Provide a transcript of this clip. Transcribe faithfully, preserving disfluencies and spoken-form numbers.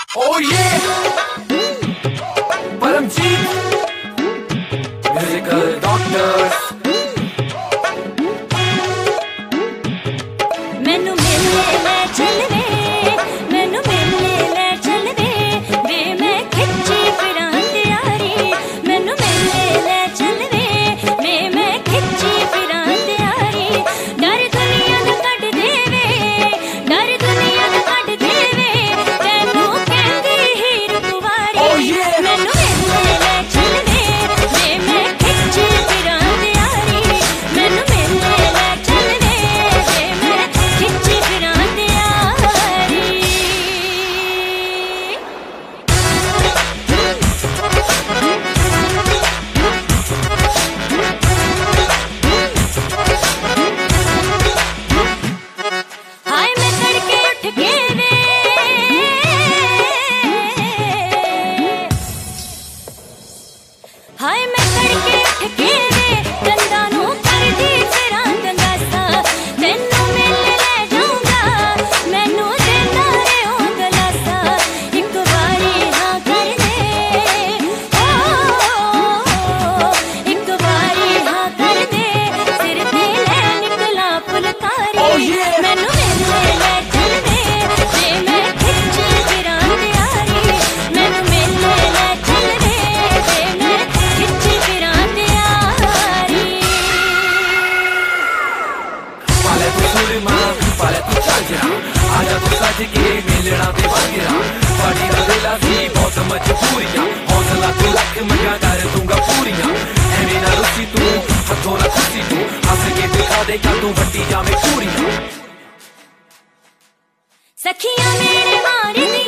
Oh yeah, Paramjeet, musical doctors. मैनू मिलने ले चल वे, मैनू मिलने ले चल वे, वे मैं खिच्ची फिरां त्यारी। मैनू मिलने ले चल वे, वे मैं खिच्ची फिरां त्यारी। डर दुनिया दा कढ देवे, डर दुनिया दा कढ देवे, तैनू कहंदी हीर कुवारी। मैनू मिलने ले चल वे, वे मैं खिच्ची फिरां त्यारी। मैनू मिलने ले चल वे, वे मैं खिच्ची फिरां त्यारी। हाय मैं तड़के उठ के वे, हाय मैं तड़के उठ के वे, दंदां नू करदी फिरां दंगासा। तैनू मिलने ले जाऊंगा, मैनू देंदा रहो गलासा। इक वारी हाँ कर दे, ओ इक वारी हाँ कर दे, सिर ते ले निकला फुलकारी। मैनू मिलने ले चल वे, वे मैं खिच्ची फिरां त्यारी। मैनू मिलने ले चल वे, वे मैं खिच्ची फिरां त्यारी। पाले तू सुरमा, पाले तू झांझरा, आजा तू सज के मिलना ते वांगरा। बड़ी रवेला सी बहुत मजबूरियां, हौसला तू रख मैं कर दूंगा पूरियां। एवें ना रुसी तू, हथों ना खुशी तू, हंस के दिखा दे क्या तू वड्डी जावे पूरियां। सखियां मेरे मार